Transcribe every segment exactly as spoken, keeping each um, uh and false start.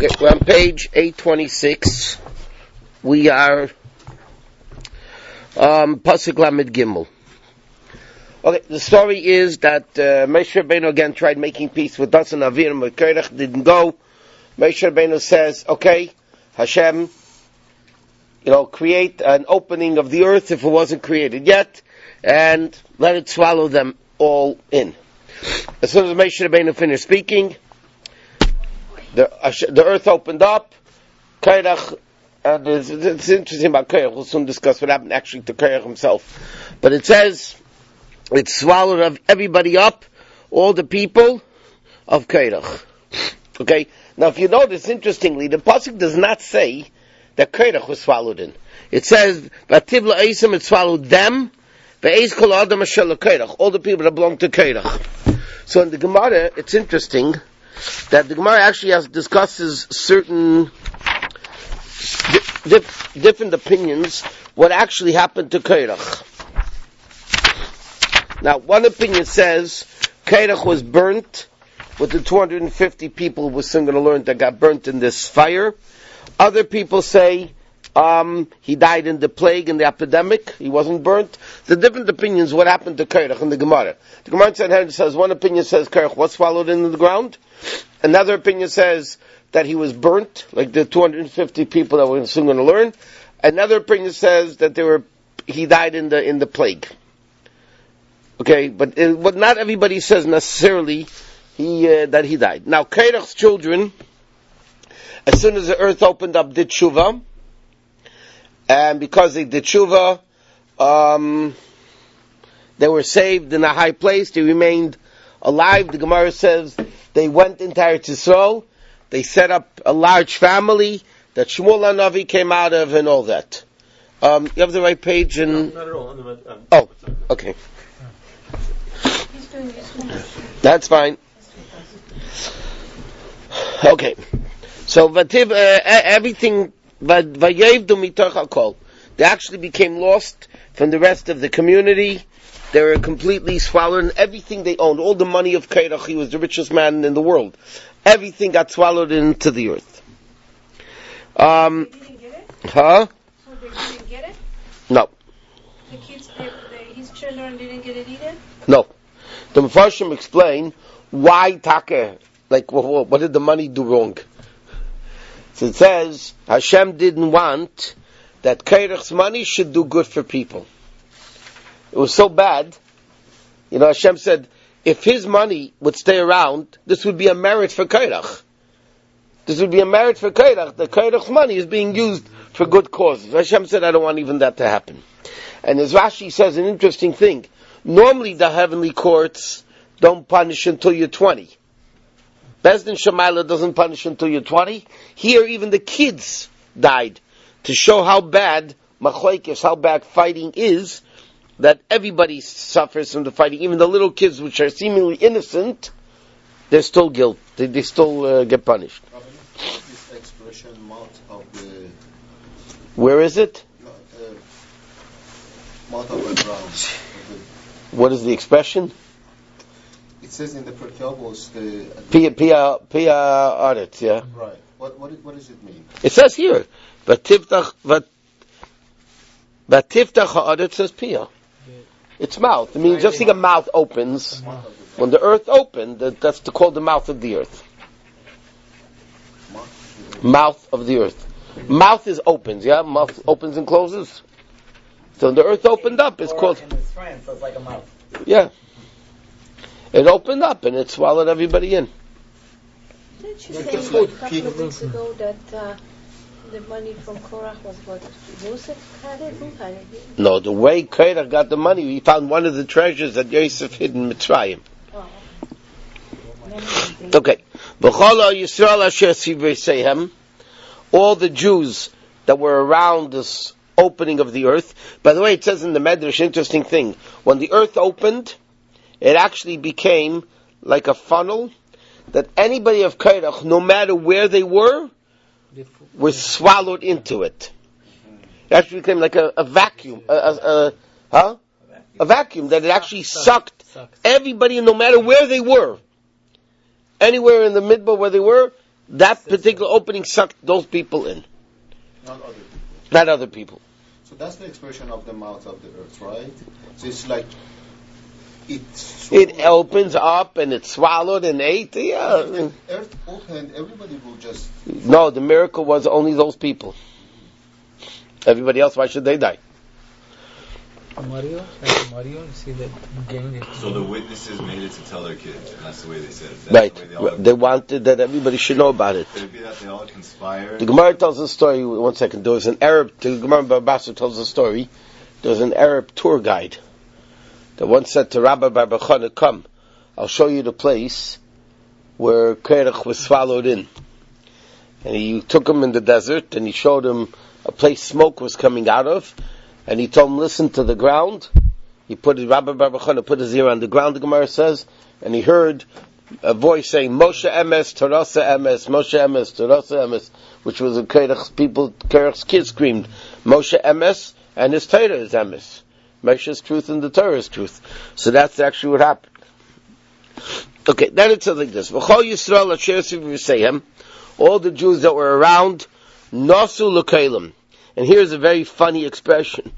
Okay, we're on page eight twenty-six. We are um, Pasuk Lamed Gimel. Okay, the story is that uh, Moshe Rabbeinu again tried making peace with Dasan Aviram, but Korach didn't go. Moshe Rabbeinu says, okay, Hashem, you know, create an opening of the earth if it wasn't created yet, and let it swallow them all in. As soon as Moshe Rabbeinu finished speaking, the, the earth opened up, Korach, and it's, it's interesting about Korach, we'll soon discuss what happened actually to Korach himself. But it says, it swallowed of everybody up, all the people of Korach. Okay? Now if you notice, interestingly, the pasuk does not say that Korach was swallowed in. It says, Vativ la'esim, it swallowed them, ve'ez kol adam asher leKorach, all the people that belong to Korach. So in the Gemara, it's interesting that the Gemara actually has, discusses certain di- dif- different opinions what actually happened to Korach. Now, one opinion says Korach was burnt with the two hundred fifty people we're soon going to learn that got burnt in this fire. Other people say um, he died in the plague, in the epidemic. He wasn't burnt. The different opinions what happened to Korach in the Gemara. The Gemara says, one opinion says Korach was swallowed into the ground. Another opinion says that he was burnt, like the two hundred fifty people that we're soon going to learn. Another opinion says that they were he died in the in the plague. Okay, but uh, but not everybody says necessarily he uh, that he died. Now, Korach's children, as soon as the earth opened up, did tshuva, and because they did tshuva, um, they were saved in a high place. They remained alive. The Gemara says they went into Eretz Yisrael. They set up a large family that Shmuel HaNavi came out of, and all that. Um, you have the right page, and no, not at all. Um, oh, okay. That's fine. Okay. So, vativ, uh, everything, vayevdu mitoch hakol. They actually became lost from the rest of the community. They were completely swallowed, and everything they owned, all the money of Korach, he was the richest man in the world. Everything got swallowed into the earth. Um, they didn't get it? Huh? So they didn't get it? No. The kids, they, they, his children didn't get it either? No. The Mefarshim explain why Taka, like what, what did the money do wrong? So it says Hashem didn't want that Korach's money should do good for people. It was so bad, you know. Hashem said if his money would stay around, this would be a merit for Korach. This would be a merit for Korach. The Korach's money is being used for good causes. Hashem said, I don't want even that to happen. And as Rashi says, an interesting thing. Normally the heavenly courts don't punish until you're twenty. Beis Din Shamayla doesn't punish until you're twenty. Here even the kids died to show how bad machlokes, how bad fighting is, that everybody suffers from the fighting. Even the little kids which are seemingly innocent, they're still guilty. They, they still uh, get punished. This expression mouth of the... Where is it? No, uh, mouth of the ground. What is the expression? It says in the Perkavos, the... Pia, pia, pia aretz, yeah. Right. What, what, what does it mean? It says here, Vatiftach, Vatiftach ha'aretz says pia. It's mouth. I mean, just think a mouth opens. When the earth opened, that's to call the mouth of the earth. Mouth of the earth. Mouth is opens, yeah? Mouth opens and closes. So the earth opened up, it's called... In its frame, so it's like a mouth. Yeah. It opened up and it swallowed everybody in. Didn't you say a couple of weeks ago that uh, the money from Korach was what Yosef had it? Who had it? No, the way Korach got the money, he found one of the treasures that Yosef hid in Mitzrayim. Oh. Okay. V'chol Yisrael asher sivei all the Jews that were around this opening of the earth. By the way, it says in the Medrash, interesting thing. When the earth opened, it actually became like a funnel that anybody of Korach, no matter where they were, were swallowed into it. It actually became like a, a vacuum. A, a, a, huh? A vacuum that it actually sucked everybody, no matter where they were. Anywhere in the midbar where they were, that particular opening sucked those people in. Not other people. Not other people. So that's the expression of the mouth of the earth, right? So it's like it. It opens up and it's swallowed and ate. Yeah. If the earth opened, everybody will just. No, the miracle was only those people. Everybody else, why should they die? Mario, like Mario, you see that gang. So the witnesses made it to tell their kids, and that's the way they said it. That's Right. The way they, all They wanted that everybody should know about it. Could it be that they all conspired? The Gemara tells a story. One second. There was an Arab. The Gemara Babasa tells a story. There was an Arab tour guide that once said to Rabbi Barbachana, "Come, I'll show you the place where Kerech was swallowed in." And he took him in the desert, and he showed him a place smoke was coming out of, and he told him, "Listen to the ground." He put his Rabbi Barbachana put his ear on the ground. The Gemara says, and he heard a voice saying, "Moshe Emes, Torasa Emes, Moshe Emes, Torasa Emes," which was a Kerech's people. Kerech's kids screamed, "Moshe Emes," and his Torah is Emes. Moshe's truth and the Torah is truth. So that's actually what happened. Okay, then it says like this: V'chol Yisrael asher Yisayim, all the Jews that were around, Nasu L'Keilim. And here's a very funny expression.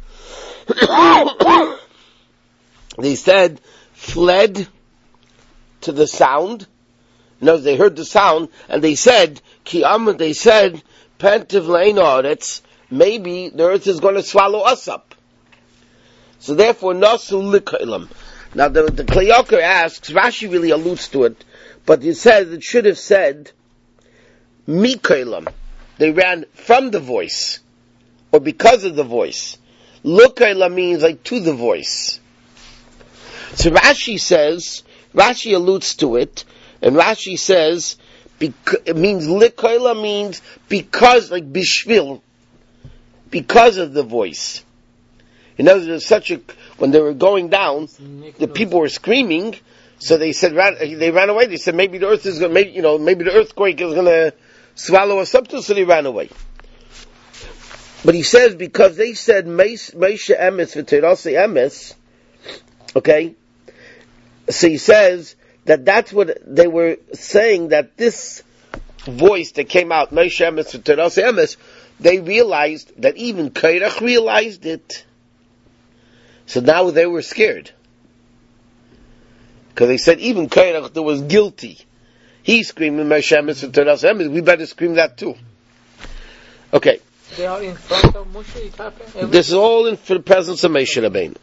They said, fled to the sound. No, they heard the sound, and they said, Ki Amr, they said, Pentiv Le'en Haaretz, maybe the earth is going to swallow us up. So therefore, Nasu L'Keilim. Now the, the Kli Yakar asks, Rashi really alludes to it, but he says it should have said, Mikeilim. They ran from the voice, or because of the voice. L'Keilim means like to the voice. So Rashi says, Rashi alludes to it, and Rashi says, bec- it means L'Keilim means because, like bishvil, because of the voice. In other words, such a, when they were going down, the people were screaming, so they said, ran, they ran away. They said, maybe the earth is going to, maybe, you know, maybe the earthquake is going to swallow us up too, so they ran away. But he says, because they said, Moshe Emes v'Torasa Emes, okay, so he says that that's what they were saying, that this voice that came out, Moshe Emes v'Torasa Emes, they realized that even Kerech realized it. So now they were scared. Because they said even Kerech was guilty. He's screaming Moshe Emes v'Torasa Emes, we better scream that too. Okay. They are in front of Moshe, it happened? This is all in the presence of Moshe Rabbeinu.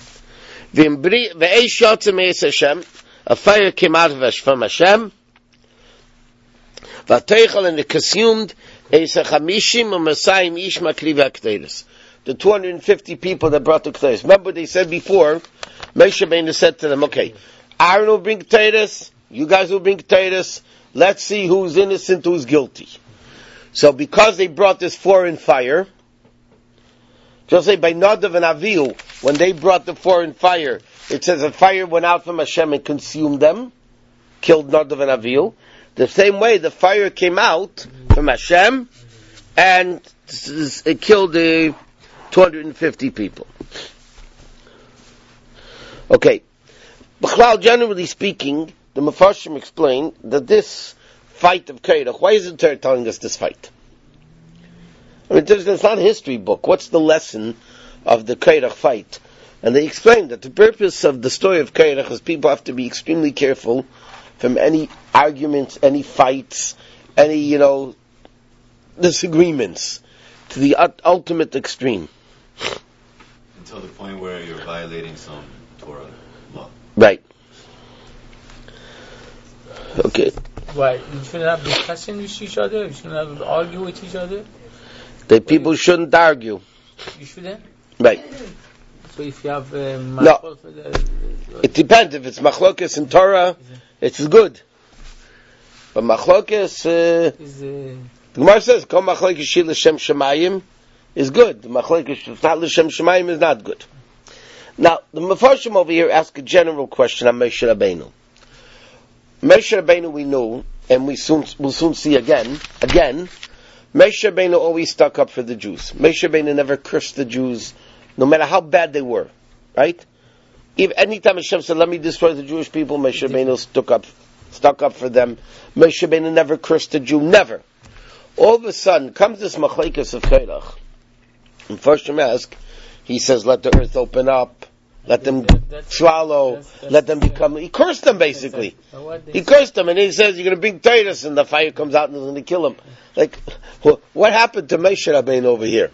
Ve'esh yotze me'es Hashem, a fire came out of from Hashem, v'ateichel, and it consumed eis hachamishim u'masayim ish makriv ha'kteris. The two hundred fifty people that brought the kteris. Remember they said before, Moshe Rabbeinu said to them, okay, Aaron will bring kteris, you guys will bring kteris, let's see who's innocent, who's guilty. So because they brought this foreign fire, just say by Nadav and Avihu, when they brought the foreign fire, it says a fire went out from Hashem and consumed them, killed Nadav and Avihu. The same way the fire came out from Hashem and it killed the two hundred fifty people. Okay. B'chlal, generally speaking, the Mefarshim explain that this fight of Kerech, why is the Torah telling us this fight? I mean, it's not a history book. What's the lesson of the Kerech fight? And they explain that the purpose of the story of Kerech is people have to be extremely careful from any arguments, any fights, any, you know, disagreements to the ut- ultimate extreme. Until the point where you're violating some Torah law. Right. Okay. Why? You shouldn't have discussion with each other? You shouldn't have argue with each other? The people shouldn't argue. You shouldn't? Right. So if you have uh, no. It depends. If it's machlokes in Torah, it's good. But machlokes, uh, is, uh, the Gemara says, Kol machlokes shir l'shem shemayim is good. The machlokes if not l'shem shemayim is not good. Now, the Mefarshim over here ask a general question on Moshe Rabbeinu. Moshe Rabbeinu we know, and we soon will soon see again. Again, Moshe Rabbeinu always stuck up for the Jews. Moshe Rabbeinu never cursed the Jews, no matter how bad they were. Right? If anytime Hashem said, "Let me destroy the Jewish people," Moshe Rabbeinu stuck up stuck up for them. Moshe Rabbeinu never cursed a Jew, never. All of a sudden, comes this machlekes of Kairach. And first you ask, he says, let the earth open up, let them that, that's, swallow, that's, that's, let them become, he cursed them basically. He cursed them, and he says, you're going to bring Titus, and the fire comes out and it's going to kill him. Like, what happened to Moshe Rabbeinu over here?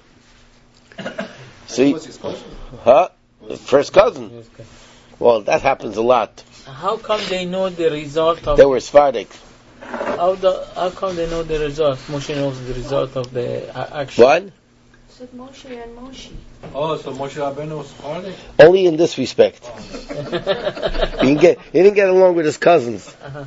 See? Huh? The first cousin. Well, that happens a lot. How come they know the result of... They were Sephardic. How, the, how come they know the result? Moshe knows the result of the action. What? Said Moshe and Moshe. Oh, so Moshe Rabbeinu was Sephardic? Only in this respect. Oh. he, didn't get, he didn't get along with his cousins. Uh-huh.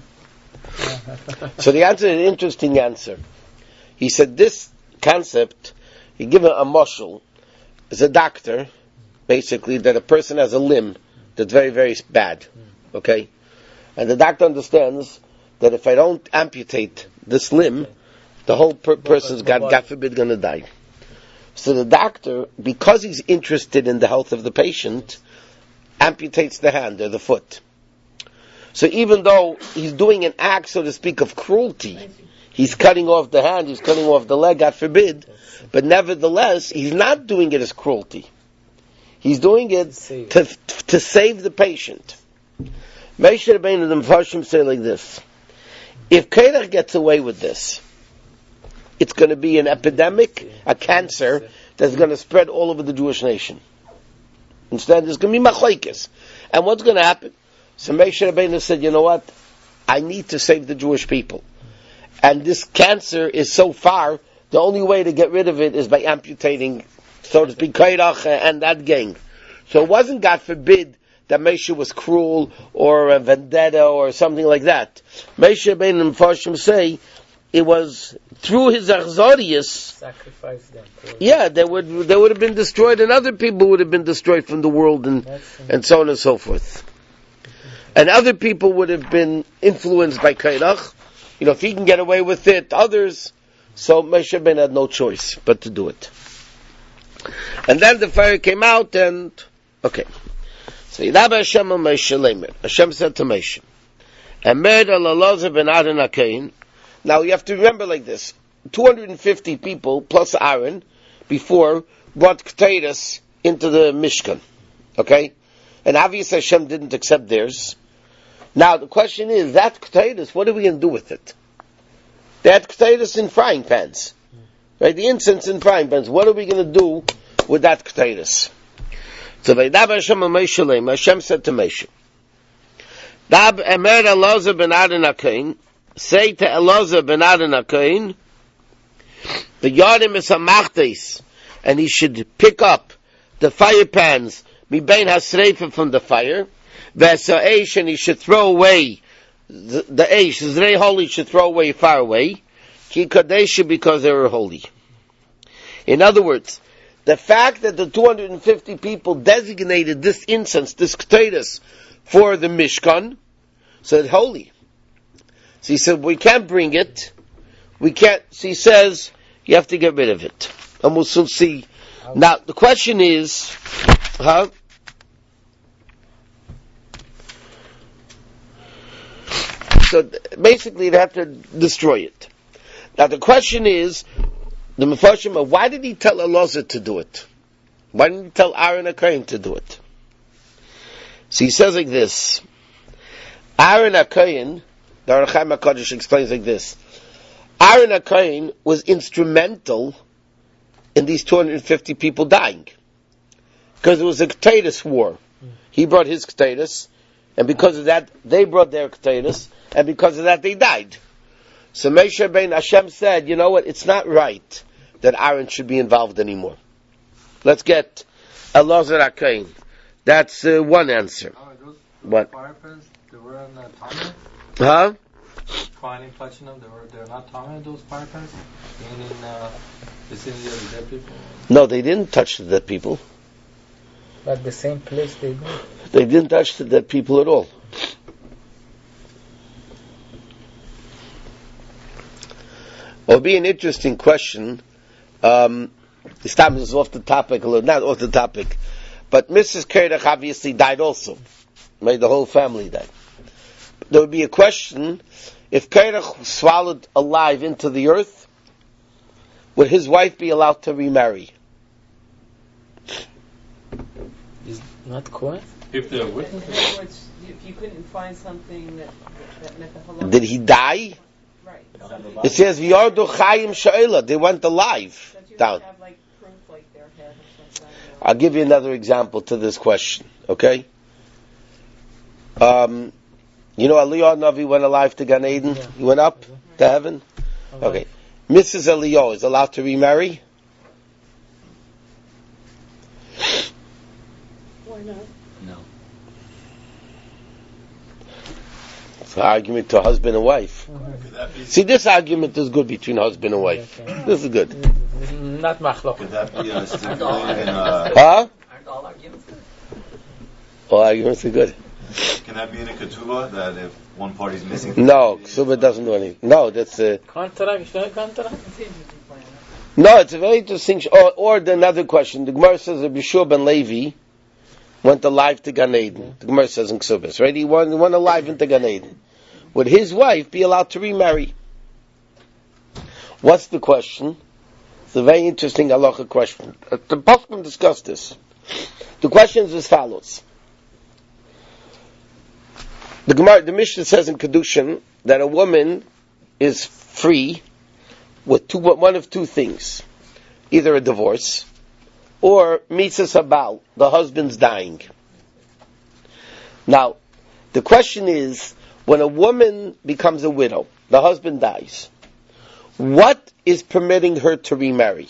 So the answer is an interesting answer. He said this concept, he given a mashal, is a doctor, basically, that a person has a limb that's very, very bad. Okay? And the doctor understands that if I don't amputate this limb, the whole per- person's, God, God forbid, going to die. So the doctor, because he's interested in the health of the patient, amputates the hand or the foot. So even though he's doing an act, so to speak, of cruelty, he's cutting off the hand, he's cutting off the leg, God forbid, but nevertheless, he's not doing it as cruelty. He's doing it to, to save the patient. Moshe Rabbeinu, the Mepharshim say like this: if Kairach gets away with this, it's going to be an epidemic, a cancer, that's going to spread all over the Jewish nation. Instead, there's going to be machlekes. And what's going to happen? So Moshe Rabbeinu said, you know what? I need to save the Jewish people. And this cancer is so far, the only way to get rid of it is by amputating, so to speak, Kairach and that gang. So it wasn't, God forbid, that Moshe was cruel or a vendetta or something like that. Moshe Rabbeinu and Mepharshim say, it was through his achzarius, sacrifice them. Yeah, they would they would have been destroyed, and other people would have been destroyed from the world, and and so on and so forth. And other people would have been influenced by Kairach. You know, if he can get away with it, others. So Moshe Rabbeinu had no choice but to do it. And then the fire came out, and okay. So Yidaba Hashem al Moshe Leimer. Hashem said to Moshe, Emed al Elazar ben Aaron HaKohen. Now you have to remember like this: two hundred fifty people plus Aaron before brought Keteiros into the Mishkan. Okay, and obviously Hashem didn't accept theirs. Now the question is, that Keteiros, what are we going to do with it? They had Keteiros in frying pans, right? The incense in frying pans. What are we going to do with that Keteiros? So Vaydaber Hashem al Moshe Leimer. Hashem said to Moshe, Dab Emer Elazar ben Aaron HaKohen. Say to Elazar ben Aaron HaKohen, the Yadim is a machtes, and he should pick up the fire pans, mibein hasreifa, from the fire, v'esa eish, and he should throw away the, the eish, zrei holy, should throw away far away, ki kadesha, because they were holy. In other words, the fact that the two hundred fifty people designated this incense, this keteiros, for the Mishkan, said holy. So he said, we can't bring it. We can't. So he says, you have to get rid of it. And we'll soon see. Now, the question is, huh? So basically, they have to destroy it. Now, the question is, the Mepharshim, why did he tell Elazar to do it? Why didn't he tell Aaron HaKohen to do it? So he says like this: Aaron HaKohen, the Ohr HaChaim HaKadosh explains like this: Aaron HaKohen was instrumental in these two hundred fifty people dying, because it was a Keteiros war. He brought his Keteiros, and because of that, they brought their Keteiros, and because of that, they died. So Moshe Rabbeinu, Hashem said, you know what? It's not right that Aaron should be involved anymore. Let's get Elazar HaKohen. That's uh, one answer. Oh, those, those what? Fire pans, they were in uh, Talmud? Huh? Kohanim touching them, they were, they're not Talmud, those fire pans? Meaning, uh, vicinity of the dead people? No, they didn't touch the dead people. But the same place they go. They didn't touch the dead people at all. It'll be an interesting question. Um, this time is off the topic a little, not off the topic, but Missus Kairach obviously died also. Right? The whole family died. there would be a question, if Kairach swallowed alive into the earth, would his wife be allowed to remarry? Is not Kohen? If they're with In other words, if you couldn't find something that, that met the halakha. Did he die? Right. It says, V'yardu chayim sha'ila, they went alive Don't you down. have like proof like their head or something? I'll give you another example to this question, okay? Um, you know, Eliyahu Navi went alive to Gan Eden? Yeah. He went up to heaven? Okay. Missus Eliyahu is allowed to remarry? Why not? No. It's an argument to husband and wife. Could that be, See, this argument is good between husband and wife. Okay. This is good. Not machlok. could that be uh, stipulated in uh, Huh? Aren't all arguments good? All arguments are good. can that be in a ketubah that if one party's missing? No, Ksuba doesn't do anything. No, that's a... Contract, no contract. No, it's a very interesting... Sh- or, or the another question. The Gemara says that Yeshua ben Levi went alive to Gan Eden. The Gemara says in Ksubas, right? He went, he went alive into Gan Eden. Would his wife be allowed to remarry? What's the question? It's a very interesting halacha question. Uh, the Pasuk discussed this. The question is as follows. The Gemara, the Mishnah says in Kedushin that a woman is free with two, one of two things. Either a divorce or mitzvah sabal, the husband's dying. Now, the question is, when a woman becomes a widow, the husband dies, what is permitting her to remarry?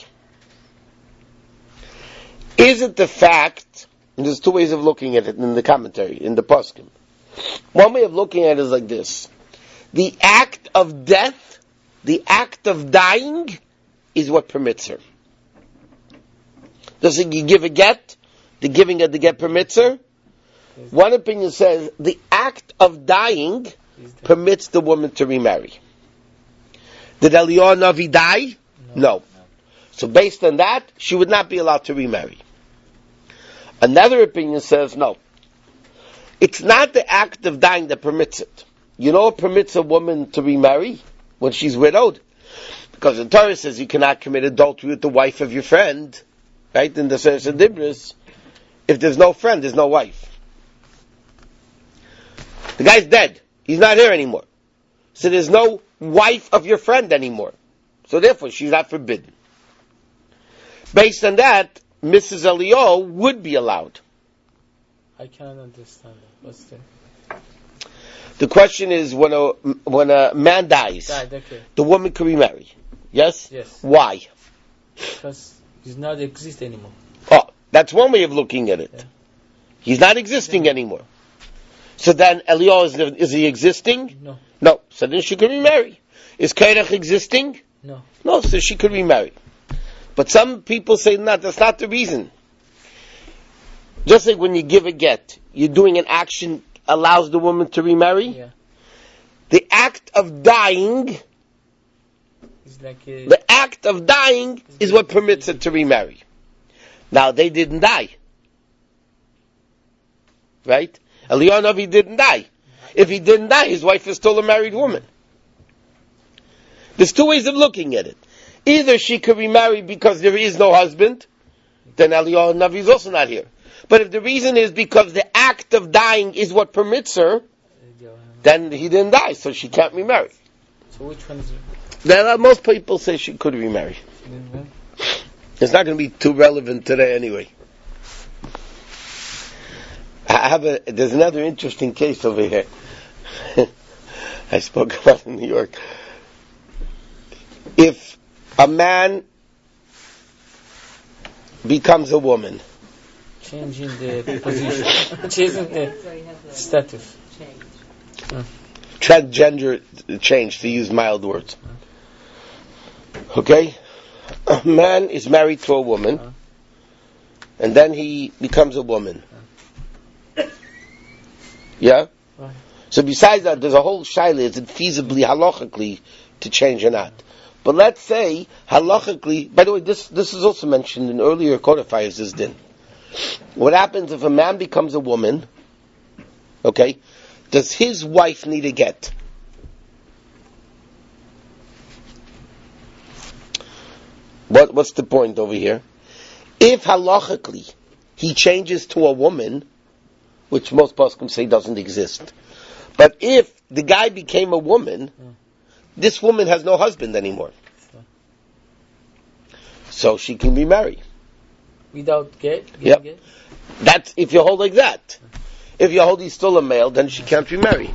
Is it the fact, and there's two ways of looking at it in the commentary, in the Poskim. One way of looking at it is like this. The act of death, the act of dying, is what permits her. Does you give a get? The giving of the get permits her? One opinion says the act of dying permits the woman to remarry. Did Eliyahu Navi die? No. no. So based on that, she would not be allowed to remarry. Another opinion says no. It's not the act of dying that permits it. You know what permits a woman to remarry when she's widowed? Because the Torah says you cannot commit adultery with the wife of your friend, right? In the Sefer Dibros, if there's no friend, there's no wife. The guy's dead. He's not here anymore. So there's no wife of your friend anymore. So therefore, she's not forbidden. Based on that, Missus Eliyahu would be allowed. I cannot understand it. What's the... The question is, when a when a man dies, Died, okay. the woman can remarry. Yes? Yes. Why? Because he's not exist anymore. Oh, that's one way of looking at it. Yeah. He's not existing anymore. So then, Eliyahu, is, is he existing? No. No. So then she can remarry. Is Kairach existing? No. No, so she could remarry. But some people say, no, that's not the reason. Just like when you give a get, you're doing an action allows the woman to remarry. Yeah. The act of dying, It's like a... the act of dying is what permits her to remarry. Now, they didn't die. Right? Eliyahu Navi didn't die. If he didn't die, his wife is still a married woman. There's two ways of looking at it. Either she could remarry because there is no husband, then Eliyahu Navi is also not here. But if the reason is because the act of dying is what permits her, then he didn't die, so she can't remarry. So which one is it? Then uh, most people say she could remarry. Mm-hmm. It's not going to be too relevant today anyway. I have a, there's another interesting case over here. I spoke about in New York. If a man becomes a woman, Changing the position. Changing the status. Change. transgender change, to use mild words. Okay? A man is married to a woman, and then he becomes a woman. Yeah? So besides that, there's a whole shaila, is it feasibly, halachically, to change or not? But let's say, halachically, by the way, this this is also mentioned in earlier codifiers, this din. What happens if a man becomes a woman, okay, does his wife need a get? What, what's the point over here? If halachically he changes to a woman, which most poskim say doesn't exist, but if the guy became a woman, this woman has no husband anymore. So she can be married. Without get? Yep. Get? That's if you hold like that. If you hold he's still a male, then she can't be married.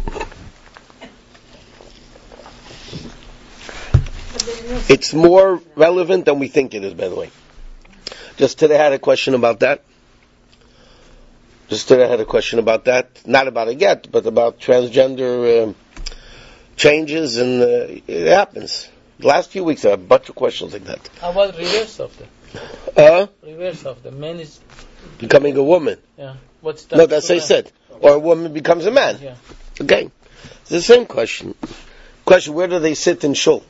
It's more relevant than we think it is, by the way. Just today I had a question about that. Just today I had a question about that. Not about a get, but about transgender uh, changes, and uh, it happens. The last few weeks I had a bunch of questions like that. How about reverse of the? Uh? Reverse of the man is Becoming a woman. Yeah. What's that? No, that's what I said. Or a woman becomes a man. Yeah. Okay. It's the same question. Question, where do they sit in shul?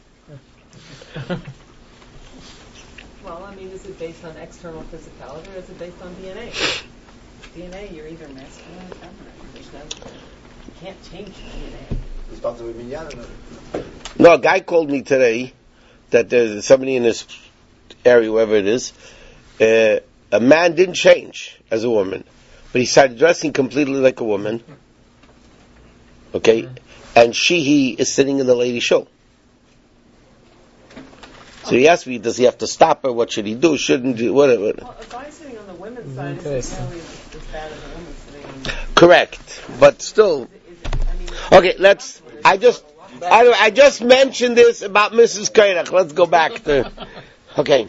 Well, I mean, is it based on external physicality or is it based on D N A? D N A, you're either masculine or feminine. There's no, you can't change D N A. No, a guy called me today that there's somebody in this area, wherever it is, uh, a man didn't change as a woman, but he started dressing completely like a woman. Okay? Mm-hmm. And she, he is sitting in the ladies' show. So he asked me, does he have to stop her? What should he do? Shouldn't do? Whatever. Well, a guy sitting on the women's side isn't nearly as bad as a woman sitting on the... Correct. But still... Is it, is it, I mean, okay, let's... I just... I, I just mentioned this about Missus Koirach. Let's go back to... Okay.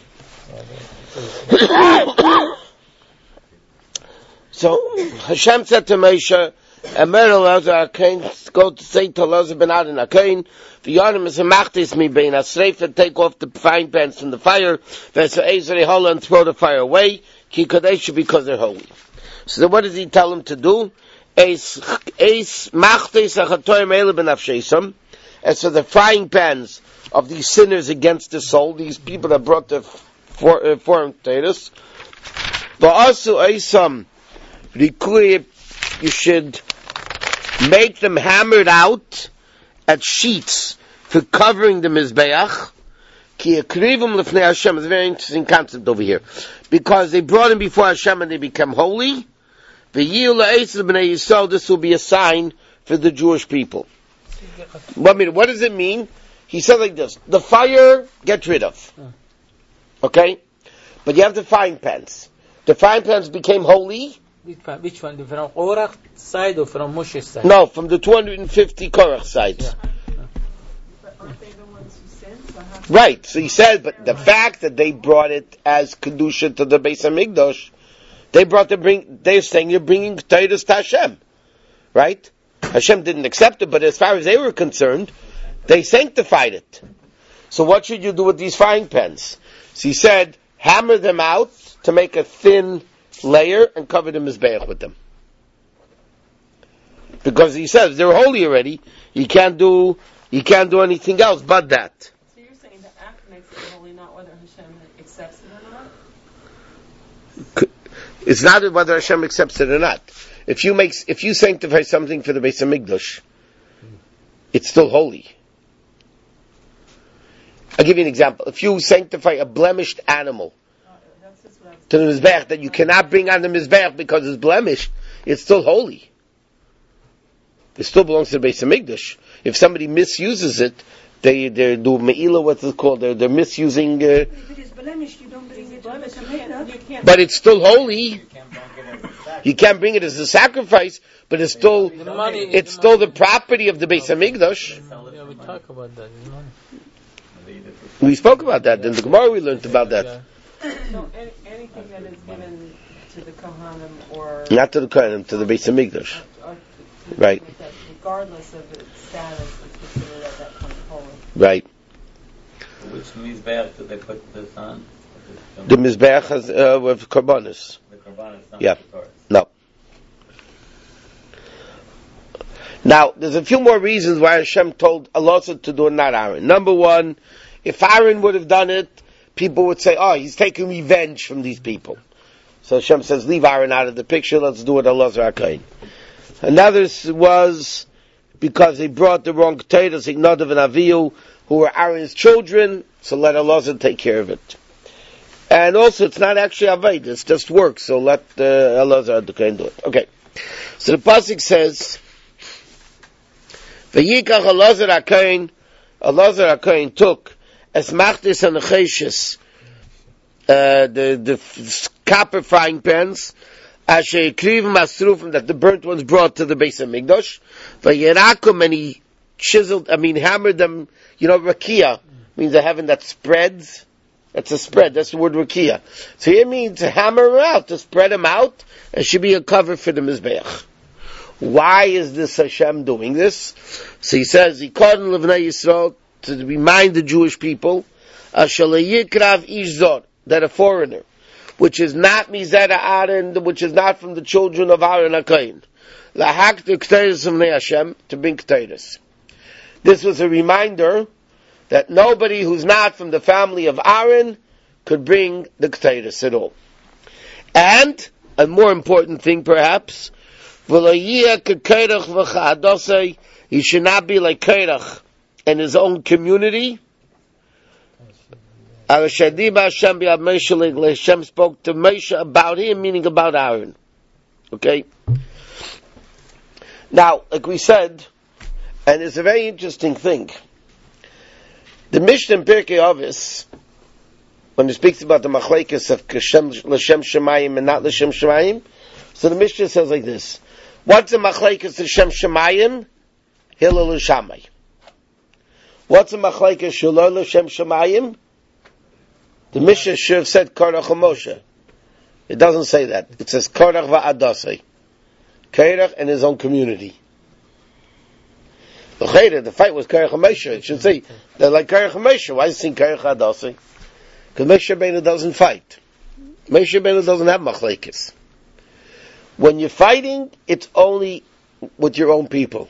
So, Hashem said to Moshe, Emer Elazar HaKohen, go to say to Elazar ben Aaron HaKohen, V'yonim is a machtis mi bein asreif, take off the frying pans from the fire, v'eser ezeri hola, and throw the fire away, ki kodesh, because they're holy. So then what does he tell him to do? Eis machtis achatoyim ele ben afshesam, and so the frying pans of these sinners against the soul, these people that brought the for, uh, foreign potatoes, but also eisam rikui, you should make them hammered out at sheets for covering the Mizbeach. Ki yakrivum lefnei Hashem. It's a very interesting concept over here. Because they brought him before Hashem and they become holy. V'yil la'eser b'nei Yisrael, this will be a sign for the Jewish people. One minute, what does it mean? He said like this, the fire, get rid of. Okay? But you have the frying pans. The frying pans became holy. Which one? From Korach side or from Moshe's side? No, from the two hundred fifty Korach sides. Yeah. but aren't they the ones who sinned? So how Right, so he said, but the fact that they brought it as Kedusha to the Beis HaMikdash, they brought the bring, they're saying you're bringing Titus to Hashem. Right? Hashem didn't accept it, but as far as they were concerned, they sanctified it. So what should you do with these frying pans? So he said, hammer them out to make a thin layer and cover the Mizbeach with them. Because he says they're holy already, you can't do, you can't do anything else but that. So you're saying the act makes it holy, not whether Hashem accepts it or not? It's not whether Hashem accepts it or not. If you make, if you sanctify something for the Beis HaMikdash, it's still holy. I'll give you an example. If you sanctify a blemished animal to the Mizbeach that you cannot bring on the Mizbeach because it's blemished, it's still holy. It still belongs to the Beis HaMikdash. If somebody misuses it, they they do me'ila, what's it called? They're, they're misusing. Uh, If it is blemished, you don't bring it to the Shemitah. but it's still holy. You can't bring it as a sacrifice, but it's still money, it's still the property of the Beis HaMikdash. Yeah, we talk about that. We spoke about that in the Gemara. We learned about that. So any, anything that is given to the Kohanim or... Not to the Kohanim, to the Beis HaMikdash. or- or to- Right. like that, regardless of its status, is considered at that point holy. Right. Which Mizbeach did they put this on? The Mizbeach has uh, with Karbonis. The Karbanis, not Yeah. the Torah. No. Now, there's a few more reasons why Hashem told Allah to do it, not Aaron. Number one, if Aaron would have done it, people would say, oh, he's taking revenge from these people. So Hashem says, leave Aaron out of the picture, let's do it Elazar HaKohen. Another was because they brought the wrong Keteiros, Nadav and Avihu, who were Aaron's children, so let Elazar take care of it. And also, it's not actually Avodah, it's just work, so let uh, Elazar the Kohen do it. Okay. So the pasuk says, "Vayikach Elazar HaKohen, Elazar HaKohen took as machtis and cheshes, uh, the the copper frying pans, asher kriv masrufim, that the burnt ones brought to the base of Mikdash. Vayirakum, and he chiseled, I mean hammered them. You know, rakia means a heaven that spreads. That's a spread. That's the word rakia. So here means to hammer them out, to spread them out. It should be a cover for the mizbeach. Why is this Hashem doing this? So he says, he called in Livnei Yisrael to remind the Jewish people, Ashalayikrav Ishzor, that a foreigner, which is not Mizera Aaron, which is not from the children of Aaron HaKohen, Lahak the Keteiros of Hashem, to bring Keteiros. This was a reminder that nobody who's not from the family of Aaron could bring the Keteiros at all. And, a more important thing perhaps, he should not be like Kairach in his own community. Hashem spoke to Moshe about him, meaning about Aaron. Okay? Now, like we said, and it's a very interesting thing, the Mishnah in Pirkei Avos, when it speaks about the machlekes of L'Shem Shemayim and not L'Shem Shemayim, so the Mishnah says like this: what's the machlekes L'Shem Shemayim? Hillel L'Shamay. What's the machlekes Shalol L'Shem Shemayim? The Mishnah should have said Korach Moshe. It doesn't say that. It says Korach va'adasei. Korach and his own community. The fight was Korach Moshe. It should say they're like Korach Moshe. Why is it saying Korach va'adasei? Because Moshe Rabbeinu doesn't fight. Moshe Rabbeinu doesn't have machlekes. When you're fighting, it's only with your own people.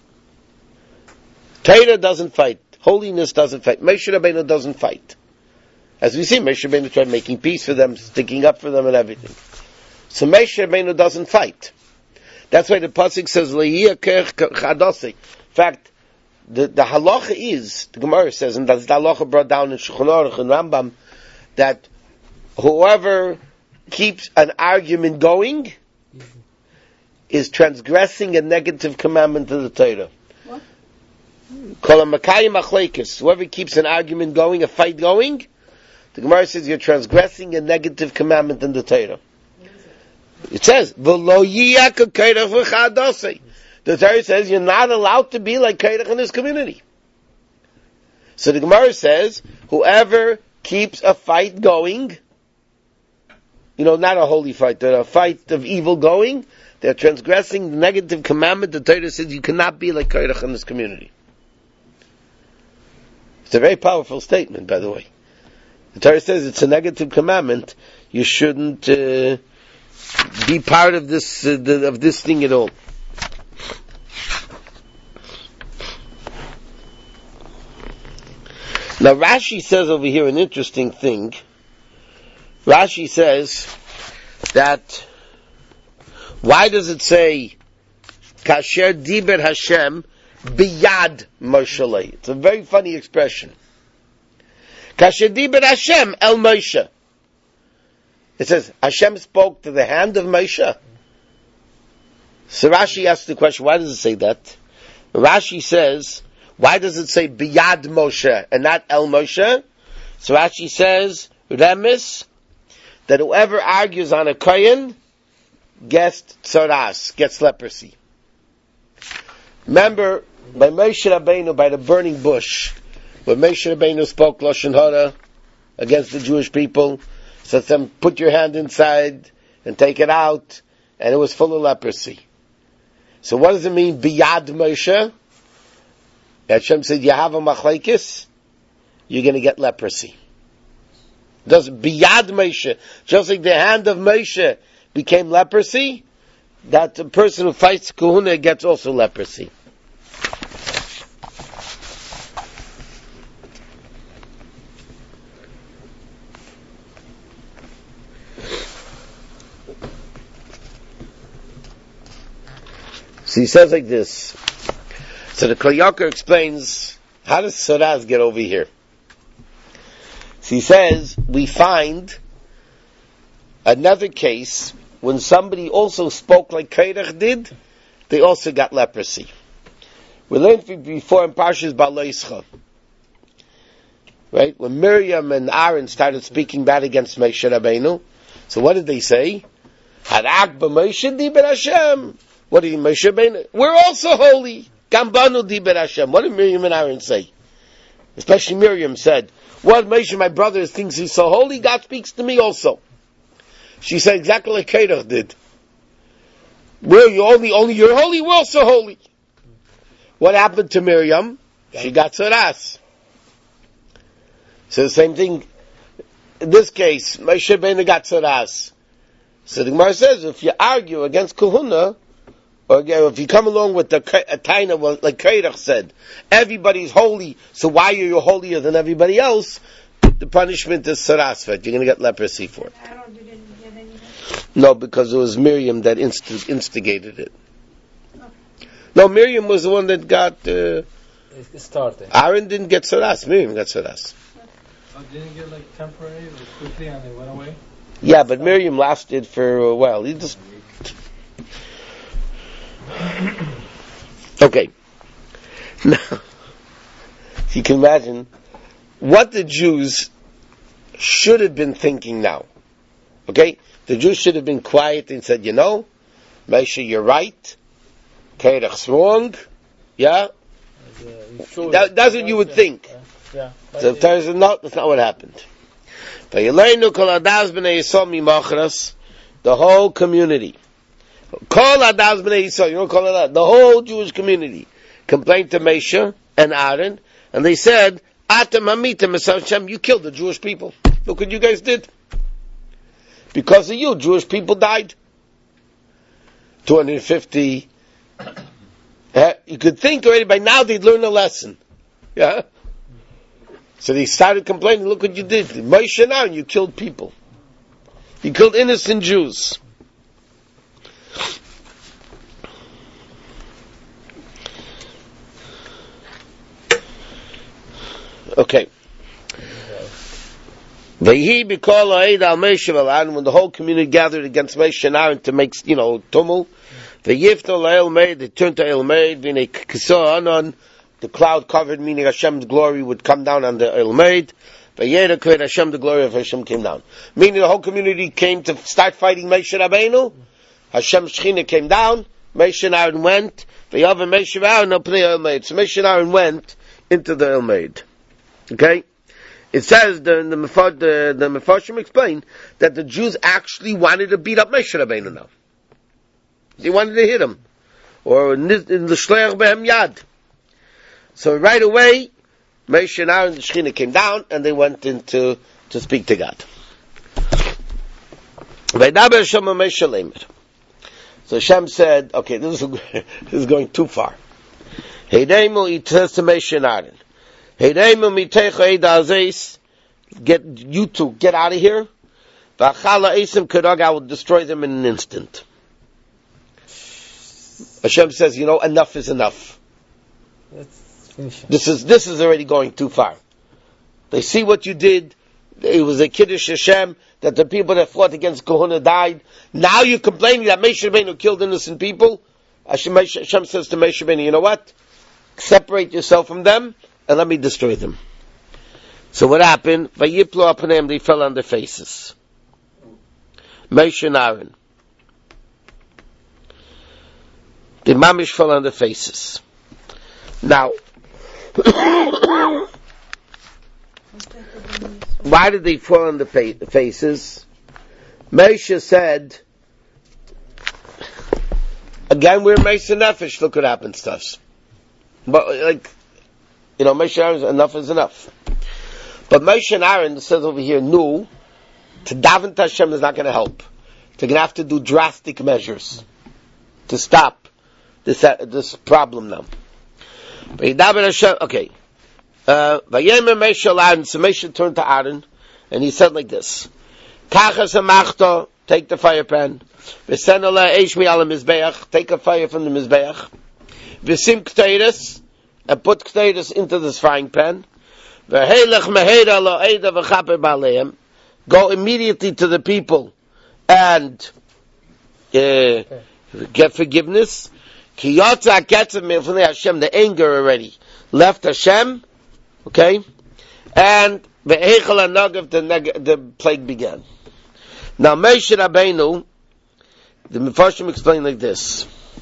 Torah doesn't fight. Holiness doesn't fight. Moshe Rabbeinu doesn't fight. As we see, Moshe Rabbeinu tried making peace for them, sticking up for them and everything. So Moshe Rabbeinu doesn't fight. That's why the pasuk says, Le'iyah kerch chadosei. In fact, the, the halacha is, the Gemara says, and that's the halacha brought down in Shulchan Aruch and Rambam, that whoever keeps an argument going is transgressing a negative commandment of the Torah. What? Whoever keeps an argument going, a fight going, the Gemara says you're transgressing a negative commandment in the Torah. It says, the Torah says you're not allowed to be like Kairach in his community. So the Gemara says, whoever keeps a fight going, you know, not a holy fight, but a fight of evil going, they're transgressing the negative commandment. The Torah says you cannot be like Kairach in this community. It's a very powerful statement, by the way. The Torah says it's a negative commandment. You shouldn't uh, be part of this uh, the, of this thing at all. Now Rashi says over here an interesting thing. Rashi says that why does it say Kasher Diber Hashem Biyad Moshe? It's a very funny expression. Kasher Diber Hashem El Moshe. It says Hashem spoke to the hand of Moshe. So Rashi asks the question, why does it say that? Rashi says, why does it say Biyad Moshe and not El Moshe? So Rashi says, Remis, that whoever argues on a kohen gets tzaras, gets leprosy. Remember, by Moshe Rabbeinu, by the burning bush, when Moshe Rabbeinu spoke Lashon Hara against the Jewish people, said to them, put your hand inside and take it out, and it was full of leprosy. So what does it mean, Biyad Moshe? Hashem said, you have a machlekes, you're going to get leprosy. Does Biyad Moshe, just like the hand of Moshe became leprosy, that the person who fights kahuna gets also leprosy. So he says like this. So the Kli Yakar explains, how does Saraz get over here? So he says, we find another case when somebody also spoke like Kairach did, they also got leprosy. We learned before in Parshas Ba'aloscha, right? When Miriam and Aaron started speaking bad against Moshe Rabbeinu, so what did they say? Harak b'Moshe diber Hashem. What did Moshe Rabbeinu? We're also holy. Gambanu diber Hashem. What did Miriam and Aaron say? Especially Miriam said, "What Moshe, my brother, thinks he's so holy, God speaks to me also." She said exactly like Kairach did. We're you only, only you're holy, we're also holy. What happened to Miriam? She got Saras. So the same thing, in this case, Moshe Rabbeinu got Saras. So the Gemara says, if you argue against Kahuna, or if you come along with the Taina, like Kairach said, everybody's holy, so why are you holier than everybody else? The punishment is Saras. You're going to get leprosy for it. Aaron didn't get any. No, because it was Miriam that inst- instigated it. No, Miriam was the one that got... Uh, It started. Aaron didn't get Saras, Miriam got Saras. Oh, didn't it get like temporary, like quickly, and they went away? Yeah, but Miriam lasted for a while. He just... Okay. Now, you can imagine what the Jews should have been thinking now. Okay? The Jews should have been quiet and said, you know, Moshe, you're right. Kairach's wrong. Yeah? That, that's what you would think. Yeah. So it turns out not, that's not what happened. The whole community. Call Adas B'nai Yisrael, you don't call it that. The whole Jewish community complained to Moshe and Aaron, and they said, Atam Hamitem Hashem, you killed the Jewish people. Look what you guys did. Because of you, Jewish people died. two hundred fifty. Uh, you could think already by now they'd learn a lesson. Yeah? So they started complaining, look what you did. Moshe and Aaron, you killed people. You killed innocent Jews. Okay. Vayhi b'kol ha'ed al Moshe v'Aaron, when the whole community gathered against Moshe and Aaron to make, you know, tumult, v'yifto la'el meid, they turned to El Meid, v'nei k'so anon, the cloud covered, meaning Hashem's glory would come down on the El Meid, v'yeda k'red Hashem, the glory of Hashem came down. Meaning the whole community came to start fighting Moshe Rabbeinu, Hashem's Shechina came down, Moshe and Aaron went, v'yav Moshe v'Aaron al pnei El Meid. So Moshe and Aaron went into the El Meid. Okay? It says, the, the, the, the Mefarshim explain that the Jews actually wanted to beat up Moshe Rabbeinu now. They wanted to hit him. Or in the Shleach Behem Yad. So right away, Moshe and Aaron, the Shechina came down, and they went in to, to speak to God. So Hashem said, okay, this is, this is going too far. Heideimu, he says to Moshe and Aaron, get you two, get out of here. I will destroy them in an instant. Hashem says, you know, enough is enough. This is this is already going too far. They see what you did. It was a Kiddush Hashem that the people that fought against Kahuna died. Now you're complaining that Moshe Rabbeinu killed innocent people. Hashem, Hashem says to Moshe Rabbeinu, you know what? Separate yourself from them and let me destroy them. So what happened? Vayiplu apaneim, they fell on their faces. Moshe and Aaron. The mamish fell on their faces. Now, why did they fall on the fa- faces? Moshe said, again, we're Moshe Nefesh, look what happens to us. But, like, you know, Moshe and Aaron, enough is enough. But Moshe and Aaron, it says over here, knew, to daven to Hashem is not going to help. They're going to have to do drastic measures to stop this uh, this problem now. Okay. Uh, Vayemer Moshe Aaron, so Moshe turned to Aaron, and he said like this, Kachas hamachta, take the fire pan. V'sen ala eish mi ala mizbeach, take a fire from the mizbeach. V'sim k'teiris, and put k'teiris into this frying pan. V'heilech meheira lo eida v'chaper b'aleim, go immediately to the people and uh, get forgiveness. Ki yotza ketzem mifnei Hashem, the anger already left Hashem, okay? And ve'echel ha'nagav, the, neg- the plague began. Now Moshe Rabbeinu, the Mefarshim explain like this.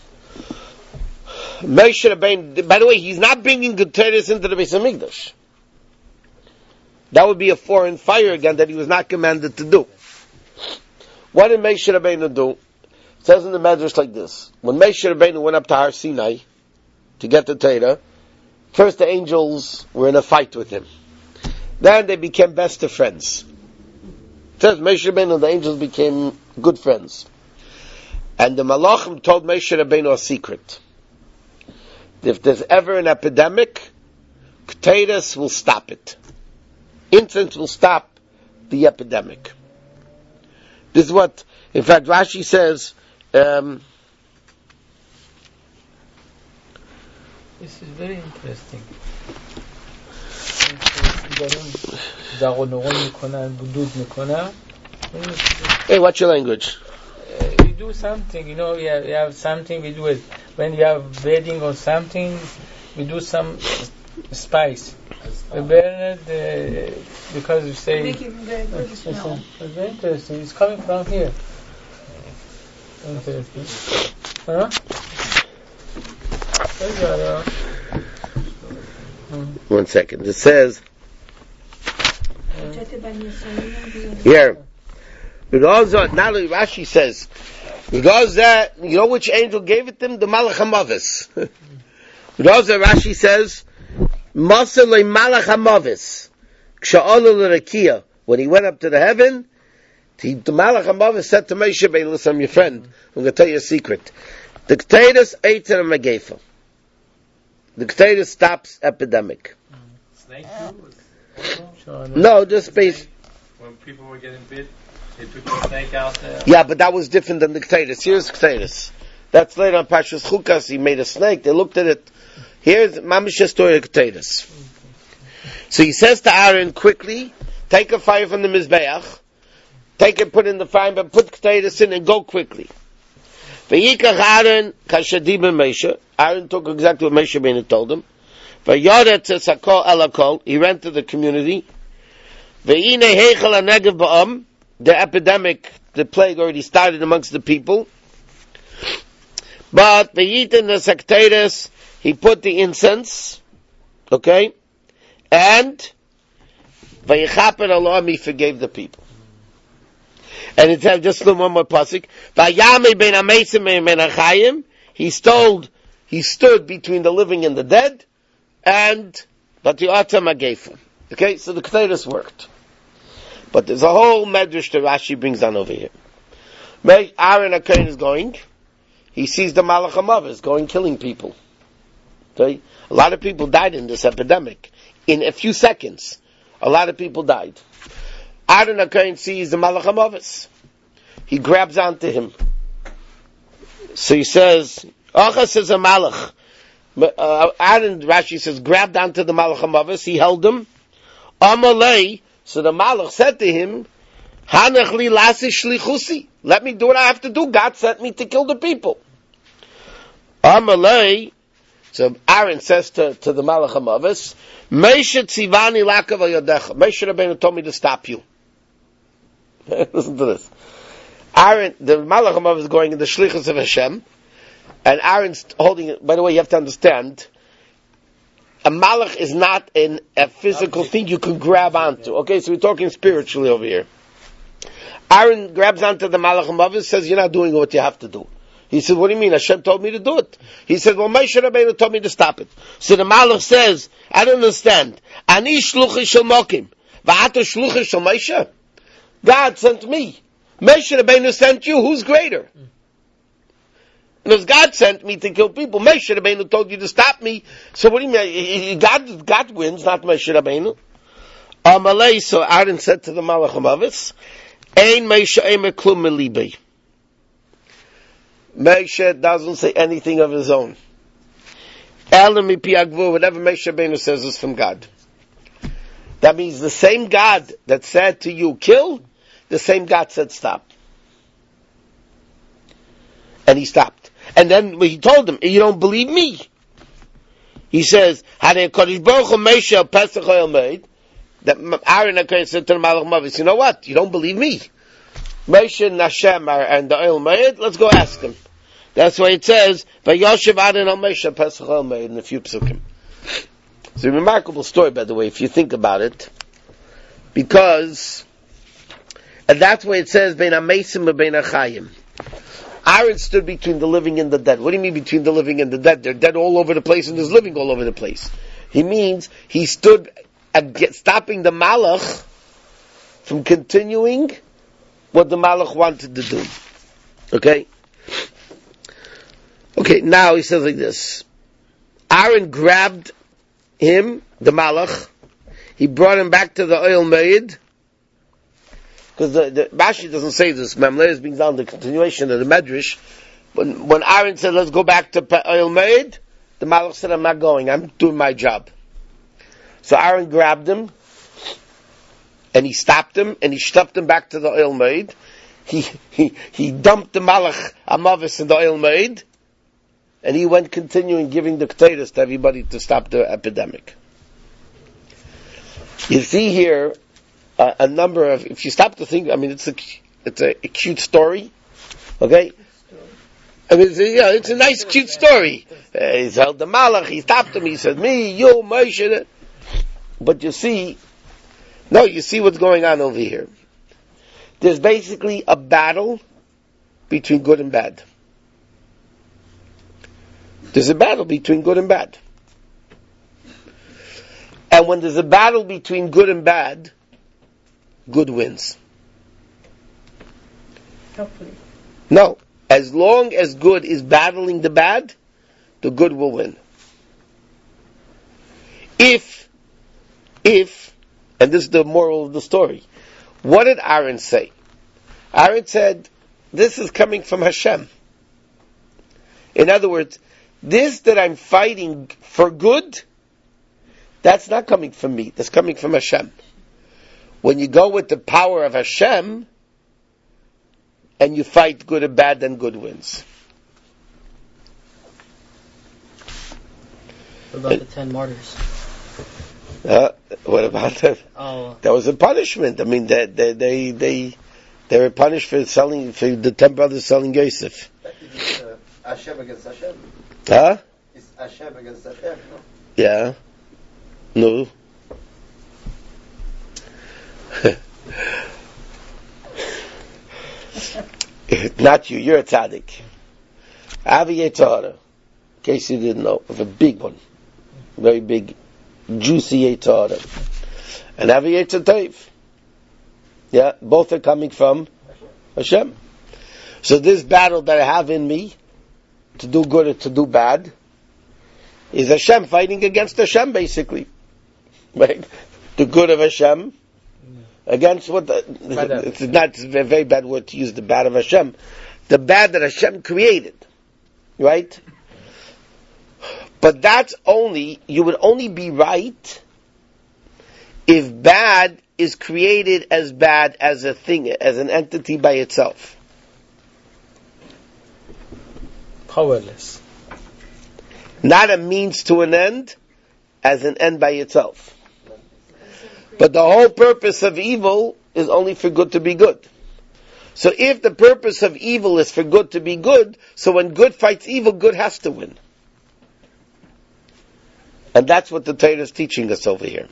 Moshe Rabbeinu, by the way, he's not bringing the Torahs into the Beis HaMikdash. That would be a foreign fire again that he was not commanded to do. What did Moshe Rabbeinu do? It says in the Medrash like this. When Moshe Rabbeinu went up to Har Sinai to get the Torah, first the angels were in a fight with him. Then they became best of friends. It says Moshe Rabbeinu and the angels became good friends. And the Malachim told Moshe Rabbeinu a secret. If there's ever an epidemic, Keteiros will stop it. Incense will stop the epidemic. This is what, in fact, Rashi says, um, this is very interesting. Hey, what's your language? Uh, we do something, you know, we have, we have something, we do it. When we have wedding or something, we do some spice. We burn it uh, because we say... Make it very good smell. It's very interesting. It's coming from here. Interesting. Huh? One second. It says... Here. Because not only Rashi says, because that, you know which angel gave it to him? The Malach HaMavis. Because that Rashi says, Masa le Malach HaMavis. Ksha'olu l'Rakia. When he went up to the heaven, he, the Malach HaMavis said to Moshe, "Hey, listen, I'm your friend. I'm going to tell you a secret. The Keteiros ate a Megefa. The Keteiros stops epidemic." Snake too? No, just space. When people were getting bit, they took the snake out there. Yeah, but that was different than the Keteiros. Here's Keteiros. That's later on Pashas Chukas. He made a snake. They looked at it. Here's Mamish's story of Keteiros. So he says to Aaron, quickly, take a fire from the Mizbeach, take it, put it in the fire, but put Keteiros in and go quickly. V'yikach Aaron kashadi b'Moshe. Aaron took exactly what Moshe Rabbeinu told him. V'yoret tzakol elakol. He ran to the community. V'yine heichel hanegev ba'am. The epidemic, the plague already started amongst the people. But v'yitin the Keteiros, he put the incense, okay, and v'yichaper Elohim, he forgave the people. And it says just one more pasuk. V'yamei ben hamesim ben hachayim. He stood, he stood between the living and the dead, and but the atam agefa. Okay, so the Keteiros worked. But there's a whole medrash that Rashi brings down over here. Aaron HaKohen is going. He sees the Malach HaMavis going killing people. Okay, a lot of people died in this epidemic. In a few seconds, a lot of people died. Aaron HaKohen sees the Malach HaMavis. He grabs onto him. So he says, Achas says a Malach. Uh, Aaron, Rashi says, grabbed onto the Malach HaMavis. He held him. Amalei. So the Malach said to him, Hanach li lasi shlichusi. Let me do what I have to do. God sent me to kill the people. Amalei. So Aaron says to, to the Malach HaMavis, Moshe tzivani lakav al yadecha. Moshe Rabbeinu told me to stop you. Listen to this. Aaron, the Malach HaMavis is going in the shlichus of Hashem, and Aaron's holding it. By the way, you have to understand, a Malach is not an, a physical thing you can grab onto. Okay, so we're talking spiritually over here. Aaron grabs onto the Malach HaMavis, says, you're not doing what you have to do. He said, what do you mean? Hashem told me to do it. He said, well, Moshe Rabbeinu told me to stop it. So the Malach says, I don't understand. Ani shluchi shel Mokim, v'ata shluchi shel Moshe. God sent me. Moshe Rabbeinu sent you. Who's greater? Because God sent me to kill people. Moshe Rabbeinu told you to stop me. So what do you mean? God, God wins, not Moshe Rabbeinu. Amalei, so Aaron said to the Malach HaMavis, Ein Moshe Eimer Klum Melibi. Moshe doesn't say anything of his own. Elam Mipi Agvur, whatever Moshe Rabbeinu says is from God. That means the same God that said to you, kill, the same God said stop. And he stopped. And then he told him, you don't believe me. He says, Hadei Kodesh Baruch Hu Moshe Pesach Oil made, that Aaron said to the Malach Mavis, you know what? You don't believe me. Moshe and Hashem are and the oil made, let's go ask him. That's why it says, Vayoshev Aaron al Moshe Pesach Oil made in a few psukim. It's a remarkable story, by the way, if you think about it. Because, and that's why it says, Bein HaMeisim and Bein HaChayim. Aaron stood between the living and the dead. What do you mean between the living and the dead? They're dead all over the place and there's living all over the place. He means he stood against, stopping the Malach from continuing what the Malach wanted to do. Okay? Okay, now he says like this. Aaron grabbed him, the Malach. He brought him back to the oil made. Because the, the Rashi doesn't say this. Mamleh is being down the continuation of the Medrash. When, when Aaron said, let's go back to oil made, the Malach said, I'm not going. I'm doing my job. So Aaron grabbed him, and he stopped him, and he stuffed him back to the oil made. He, he, he dumped the Malach Amavis in the oil made, and he went continuing giving the Ketores to everybody to stop the epidemic. You see here, Uh, a number of, if you stop to think, I mean, it's a, it's a, a cute story, okay? I mean, it's a, yeah, it's a nice, cute story. Uh, he's held the Malach, he stopped him, he said, me, you, Moshe. But you see, no, you see what's going on over here. There's basically a battle between good and bad. There's a battle between good and bad. And when there's a battle between good and bad, good wins. Hopefully. No. As long as good is battling the bad, the good will win. If, if, and this is the moral of the story, what did Aaron say? Aaron said, this is coming from Hashem. In other words, this that I'm fighting for good, that's not coming from me, that's coming from Hashem. When you go with the power of Hashem, and you fight good and bad, then good wins. What about the ten martyrs? Uh, what about that? Oh. That was a punishment. I mean, they they they they, they were punished for selling, for the ten brothers selling Yosef. It's uh, Hashem against Hashem. Huh? It's Hashem against Hashem, no? Yeah. No. Not you, you're a tzaddik. Avi Yetzara, in case you didn't know, of a big one. Very big, juicy Yetzara. And Avi Yetzatayv. Yeah, both are coming from Hashem. So this battle that I have in me, to do good or to do bad, is Hashem fighting against Hashem, basically. Right? The good of Hashem, against what the, it's not it's a very bad word to use, the bad of Hashem, the bad that Hashem created, right? But that's only, you would only be right if bad is created as bad as a thing, as an entity by itself. Powerless. Not a means to an end, as an end by itself. But the whole purpose of evil is only for good to be good. So if the purpose of evil is for good to be good, so when good fights evil, good has to win. And that's what the Torah is teaching us over here.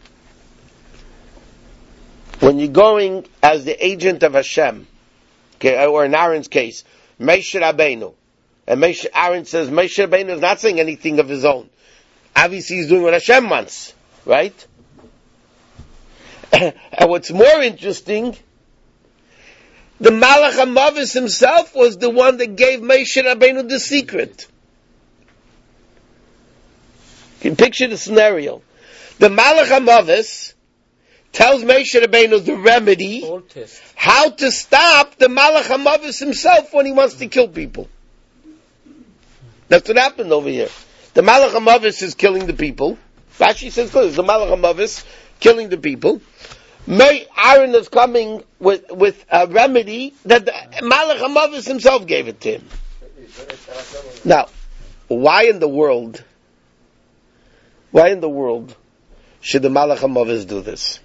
When you're going as the agent of Hashem, okay, or in Aaron's case, Moshe Rabbeinu, and Moshe, Aaron says Moshe Rabbeinu is not saying anything of his own. Obviously he's doing what Hashem wants, right? And what's more interesting, the Malach HaMavis himself was the one that gave Moshe Rabbeinu the secret. You can picture the scenario. The Malach HaMavis tells Moshe Rabbeinu the remedy, how to stop the Malach HaMavis himself when he wants to kill people. That's what happened over here. The Malach HaMavis is killing the people. Rashi says, "Good, the Malach HaMavis killing the people." May Aaron is coming with with a remedy that the Malach HaMavis himself gave it to him. Now, why in the world? Why in the world should the Malach HaMavis do this?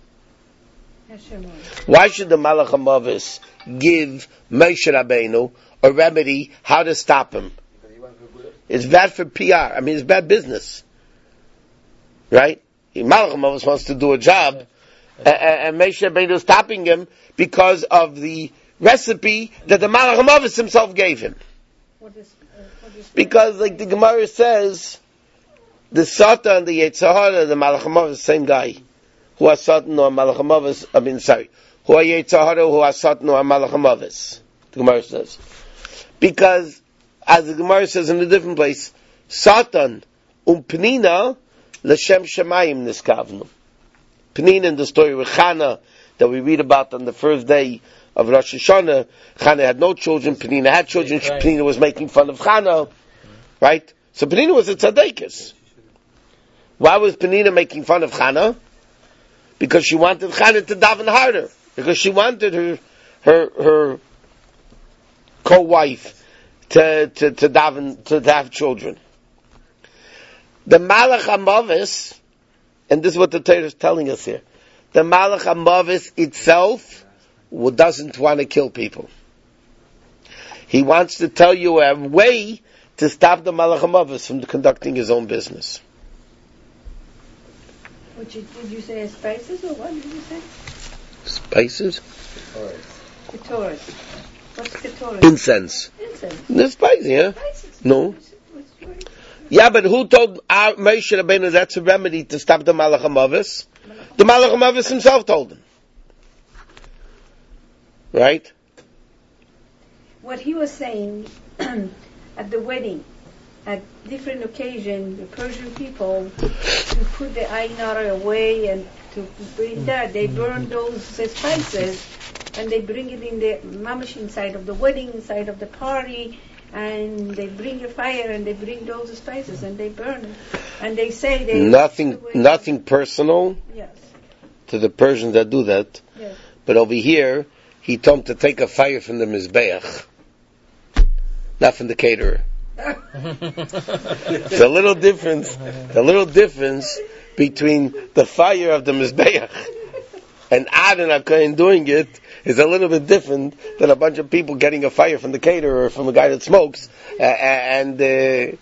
Why should the Malach HaMavis give Moshe Rabbeinu a remedy how to stop him? It's bad for P R. I mean, it's bad business, right? Malach HaMavis wants to do a job. And, and Moshe Rabbeinu is stopping him because of the recipe that the Malach HaMavis himself gave him. What is, uh, what is because, like the Gemara says, the Satan and the Yetzer Hara, the Malach HaMavis, same guy. Who are Satan or Malach HaMavis? I mean, sorry, who are Yetzer Hara, who are Satan or Malach HaMavis? The Gemara says, because as the Gemara says in a different place, Satan um Penina l'shem Shemayim niskavnu. Penina, in the story with Chana that we read about on the first day of Rosh Hashanah, Chana had no children, Penina had children, right. Penina was making fun of Chana, right? So Penina was a tzaddikus. Why was Penina making fun of Chana? Because she wanted Chana to daven harder. Because she wanted her her her co-wife to to to daven to, to have children. The Malach HaMavis, and this is what the Torah is telling us here. The Malach HaMavis itself doesn't want to kill people. He wants to tell you a way to stop the Malach HaMavis from conducting his own business. What you, did you say spices or what did you say? Spices? Ketoris. What's ketoris? Incense. Incense. The spice, yeah? Spices. No. Yeah, but who told our Moshe Rabbeinu that's a remedy to stop the Malach HaMavis? The Malach HaMavis himself told him. Right? What he was saying at the wedding, at different occasions, the Persian people, to put the Ayin Hara away and to bring that, they burn those spices and they bring it in the mamash inside of the wedding, inside of the party, and they bring a fire and they bring those spices and they burn it. And they say they... Nothing, nothing personal yes. to the Persians that do that. Yes. But over here, he told them to take a fire from the Mizbeach, not from the caterer. There's a little difference, a little difference between the fire of the Mizbeach and Aaron HaKohen doing it is a little bit different than a bunch of people getting a fire from the caterer or from a guy that smokes. Uh, and uh, I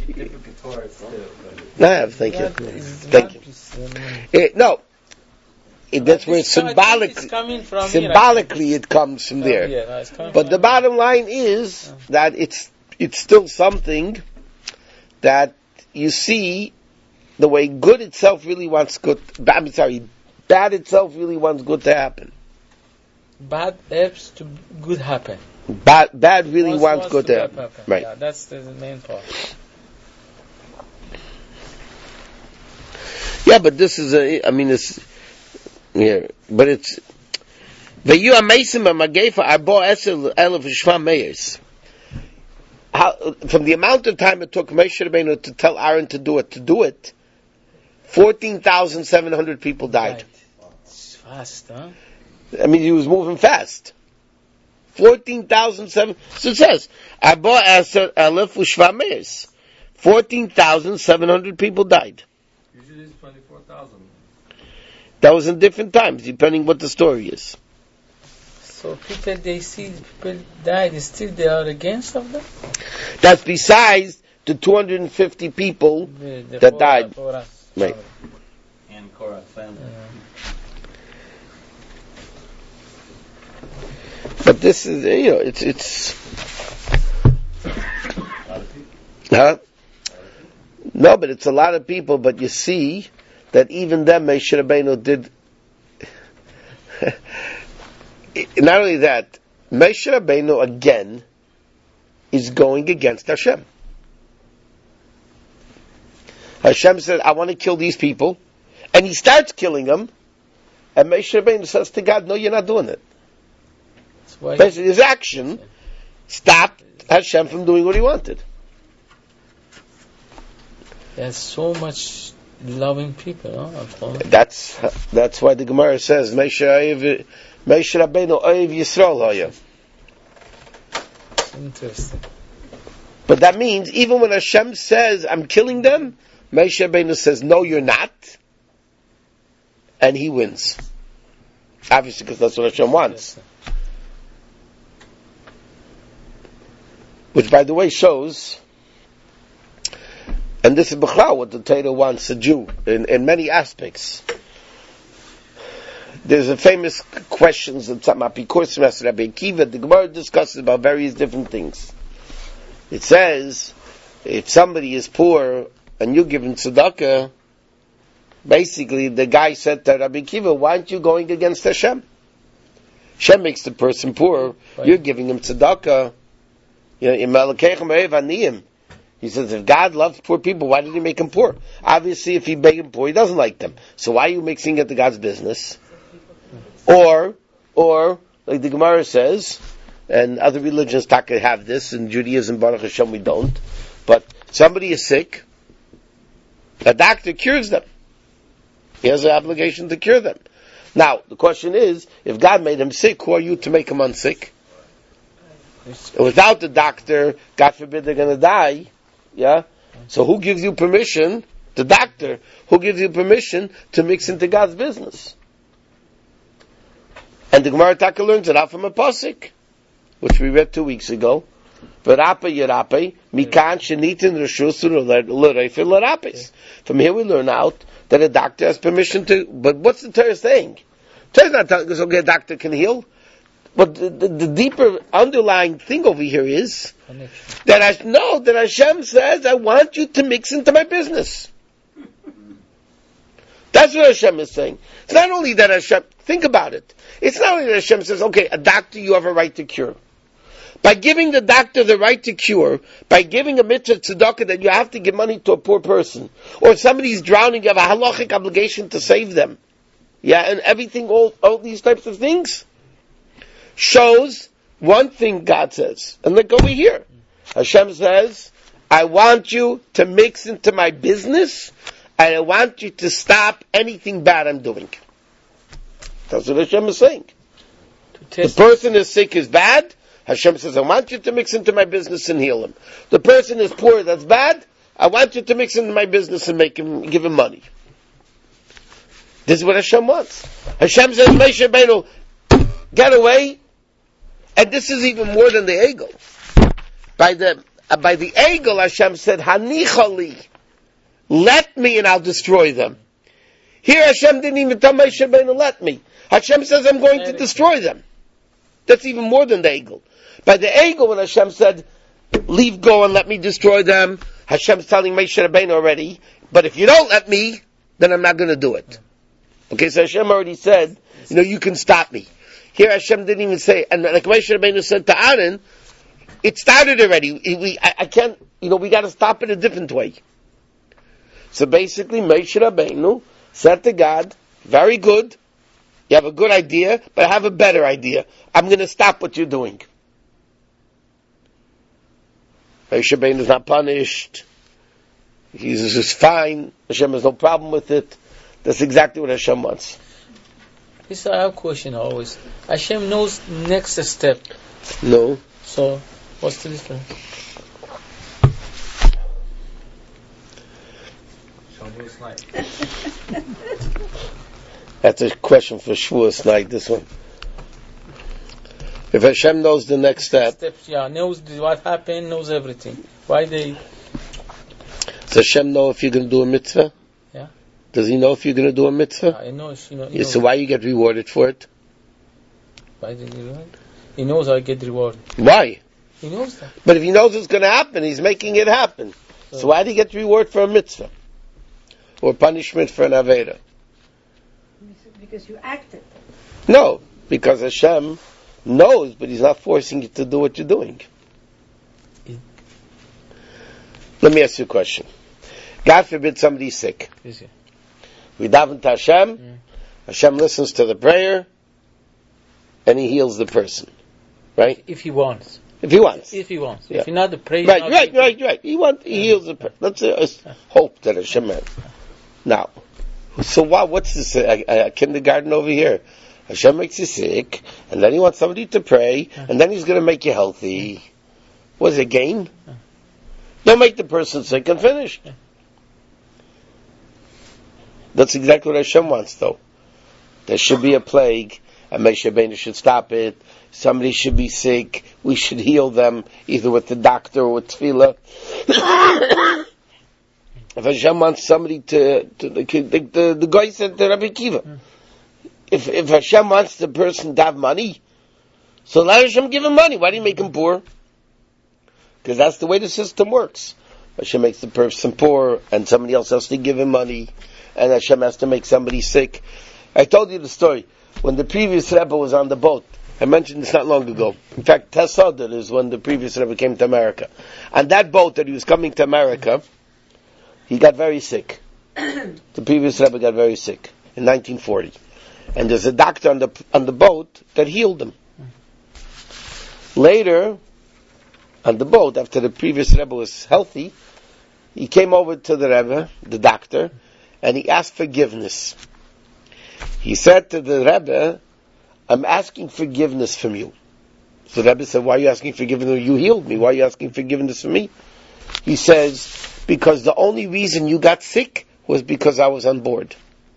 have, thank you, thank you. Uh, no, it, that's where symbolically, symbolically it comes from there. But the bottom line is that it's it's still something that you see the way good itself really wants good. I'm sorry, bad itself really wants good to happen. Bad helps to good happen. Bad, bad really Wants, wants, wants good to happen. happen. Right. Yeah, that's the main part. Yeah, but this is a, I mean, it's, yeah, but it's, Ve'yu ameisim ha'magefa arbo esel elef shva meyers. How, from the amount of time it took Moshe Rabbeinu to tell Aaron to do it, to do it, fourteen thousand seven hundred people died. Right. It's fast, huh? I mean, he was moving fast. fourteen thousand seven hundred, so it says, arbo esel elef shva meyers. fourteen thousand seven hundred people died. Usually it's twenty-four thousand. That was in different times, depending what the story is. So people, they see people died, still they are against of them? That's besides the two hundred fifty people the, the that Korah, died. Korah. Right. And Korah's family. Yeah. But this is, you know, it's, it's, huh? No, but it's a lot of people, but you see that even them, Moshe Rabbeinu did, not only that, Moshe Rabbeinu again is going against Hashem. Hashem said, I want to kill these people, and he starts killing them, And Moshe Rabbeinu says to God, no, you're not doing it. Why? Basically, his action stopped Hashem from doing what he wanted. There's so much loving people, no? That's that's why the Gemara says, Moshe Rabbeinu Oiv Yisrael Hoya. Interesting. But that means even when Hashem says, I'm killing them, Moshe Rabbeinu says, no, you're not. And he wins. Obviously, because that's what Hashem wants. Yes, Which, by the way, shows, and this is B'chlau, what the Torah wants a Jew, in, in many aspects. There's a famous questions that some Apikoros Master Rabbi Akiva, the Gemara discusses about various different things. It says, if somebody is poor and you give him tzedakah, basically the guy said to Rabbi Akiva, why aren't you going against Hashem? Hashem makes the person poor, right. You're giving him tzedakah. You know, he says, if God loves poor people, why did he make them poor? Obviously, if he made them poor, he doesn't like them. So why are you mixing it to God's business? Or, or, like the Gemara says, and other religions have this, in Judaism, Baruch Hashem, we don't, but somebody is sick, a doctor cures them. He has an obligation to cure them. Now, the question is, if God made him sick, who are you to make him unsick? Without the doctor, God forbid they're going to die. Yeah? So who gives you permission? The doctor. Who gives you permission to mix into God's business? And the Gemara Taka learns it out from a pasuk, which we read two weeks ago. V'rapa yerape, mikan shenitin reshus l'reifin l'rapes. From here we learn out that a doctor has permission to, but what's the Torah saying? The Torah's not telling us, okay, a doctor can heal. But the, the, the deeper underlying thing over here is that I know that Hashem says, I want you to mix into my business. That's what Hashem is saying. It's not only that Hashem, think about it. It's not only that Hashem says, okay, a doctor you have a right to cure. By giving the doctor the right to cure, by giving a mitzvah tzedakah that you have to give money to a poor person, or somebody's drowning, you have a halachic obligation to save them. Yeah, and everything, all, all these types of things, shows one thing God says. And look over here. Hashem says, I want you to mix into my business, and I want you to stop anything bad I'm doing. That's what Hashem is saying. The person is sick is bad. Hashem says, I want you to mix into my business and heal him. The person is poor, that's bad. I want you to mix into my business and make him, give him money. This is what Hashem wants. Hashem says, Moshe Rabbeinu, get away. And this is even more than the Egel. By the uh, by the Egel, Hashem said, Hanichali, let me and I'll destroy them. Here Hashem didn't even tell Moshe Rabbeinu, let me. Hashem says, I'm going to destroy them. That's even more than the Egel. By the Egel, when Hashem said, leave go and let me destroy them, Hashem's telling Moshe Rabbeinu already, but if you don't let me, then I'm not going to do it. Okay, so Hashem already said, you know, you can stop me. Here Hashem didn't even say, and like Moshe Rabbeinu said to Aaron, it started already. We, I, I can't, you know, we got to stop it a different way. So basically, Moshe Rabbeinu said to God, very good, you have a good idea, but I have a better idea. I'm going to stop what you're doing. Moshe Rabbeinu is not punished. He's just fine. Hashem has no problem with it. That's exactly what Hashem wants. This is our question always. Hashem knows next step. No. So, what's the difference? That's a question for Shavuos night, this one. If Hashem knows the next step. Steps, yeah, knows what happened, knows everything. Why they... Does Hashem know if you're going to do a mitzvah? Yeah. Does he know if you're going to do a mitzvah? I know. He know, he yeah, so why you get rewarded for it? Why did he reward? He knows I get rewarded. Why? He knows that. But if he knows it's going to happen, he's making it happen. So, so why do you get reward for a mitzvah? Or punishment for an Aveda? Because you acted. No, because Hashem knows, but he's not forcing you to do what you're doing. It, Let me ask you a question. God forbid somebody's sick. Is it? We daven to Hashem, yeah. Hashem listens to the prayer, and He heals the person. Right? If He wants. If He wants. If He wants. Yeah. If He not, the prayer. Right, not right, the right, right. He wants. He heals the person. That's a, a hope that Hashem has. Now, so what? What's this? A, a, a kindergarten over here? Hashem makes you sick, and then He wants somebody to pray, and then He's going to make you healthy. What's it, game? Don't make the person sick and finish. That's exactly what Hashem wants, though. There should be a plague, and Moshe Rabbeinu should stop it. Somebody should be sick. We should heal them, either with the doctor or with tefillah. If Hashem wants somebody to, to the, the, the guy said to Rabbi Kiva, if, if Hashem wants the person to have money, so let Hashem give him money. Why do you make him poor? Because that's the way the system works. Hashem makes the person poor, and somebody else has to give him money, and Hashem has to make somebody sick. I told you the story. When the previous Rebbe was on the boat, I mentioned this not long ago. In fact, Tessodar is when the previous Rebbe came to America. On that boat that he was coming to America, he got very sick. The previous Rebbe got very sick in nineteen forty. And there's a doctor on the on the boat that healed him. Later, on the boat, after the previous Rebbe was healthy, he came over to the Rebbe, the doctor, and he asked forgiveness. He said to the Rebbe, I'm asking forgiveness from you. So the Rebbe said, why are you asking forgiveness? You healed me. Why are you asking forgiveness from me? He says, because the only reason you got sick was because I was on board.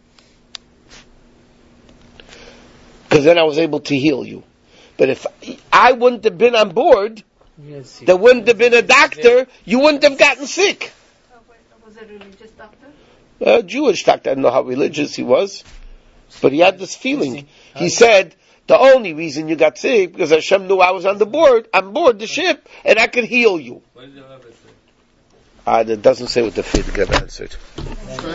Because then I was able to heal you. But if I wouldn't have been on board, yes, there wouldn't have been a doctor, you wouldn't have gotten sick. Was it a religious doctor? A Jewish doctor. I don't know how religious he was. But he had this feeling. He said, the only reason you got sick because Hashem knew I was on the board, on board the ship, and I could heal you. What did the Rebbe say? Uh, it doesn't say what the Fid got answered.